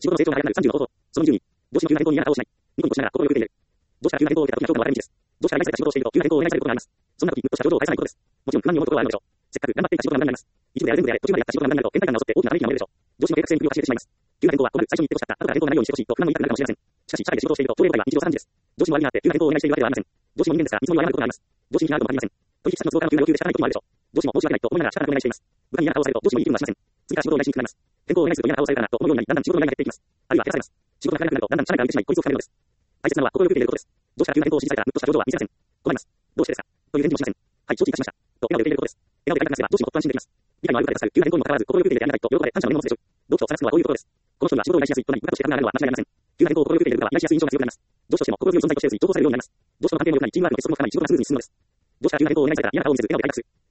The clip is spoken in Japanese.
仕事の成長が早くなる30の方法。その20に、どうしても急な変更に嫌な顔をしない。ニコニコしながら心をよく見ている。どうしたら急な変更を受けた時の評価の分かれ道です。どうしたら依頼された仕事をしていると急な変更をお願いされることがあります。そんな時、ムッとした表情を返さないことです。もちろん不満に思うことはあるのでしょう。せっかく頑張っていた仕事が無駄になります。一部であれ全部であれ、途中までやった仕事が無駄になると、倦怠感が襲って大きなため息が漏れるでしょう。どうしても計画性に首をかしげてしまいます。急な変更は困る、最初に言ってほしかった、後から変更がないようにしてほしいと不満に言いたくなるかもしれません。しかし、社内で仕事をしていると、そういうことが日常茶飯事です。どうしても悪気があって、急な変更をお願いしているわけではありません。どうしても人間ですから、いつも言われることがあります。どうしに気があるとも限りません。取引先の都合からの急な要求で仕方ないこともあるでしょう。どうしても申し訳ないと思いながら仕方なくお願いしています。部下に嫌な顔をされるとどうしても言い切るのはしません。次から仕事をお願いしにくくなります。変更をお願いすると嫌な顔をされるからなと思うようになり、だんだん仕事の依頼が減っていきます。あるいは減らされます。仕事が減らなくなると、だんだん社内から出てしまい、孤立を深めるのです。大切なのは心をよく見ていることです。どうしたら急な変更を指示されたら、ムッとした表情は見せません。困ります。どうしてですかという返事もしません。はい、承知いたしました。と笑顔で受け入れることです。笑顔でやりたくなければ、どうしても夫安心できます。理解のある方でさえ、急な変更にもかかわらず、心をよく見ているでありなさいと、喜ばれ感謝の念を持つでしょう。読書を探すのはこういうことです。この人には仕事を依頼しやすいとなり、部下として考えられるのは間違いありません。急な変更を心をよく見ている部下は依頼しやすい印象が強くなります。どうしとしても心強い存在として情報されるようになります。どうしても関係も良くなり、チームワークの結束も深まり、仕事がスムーズに進むのです。どうしたら急な変更をお願いされたら嫌な顔を見せず、笑顔で快諾する。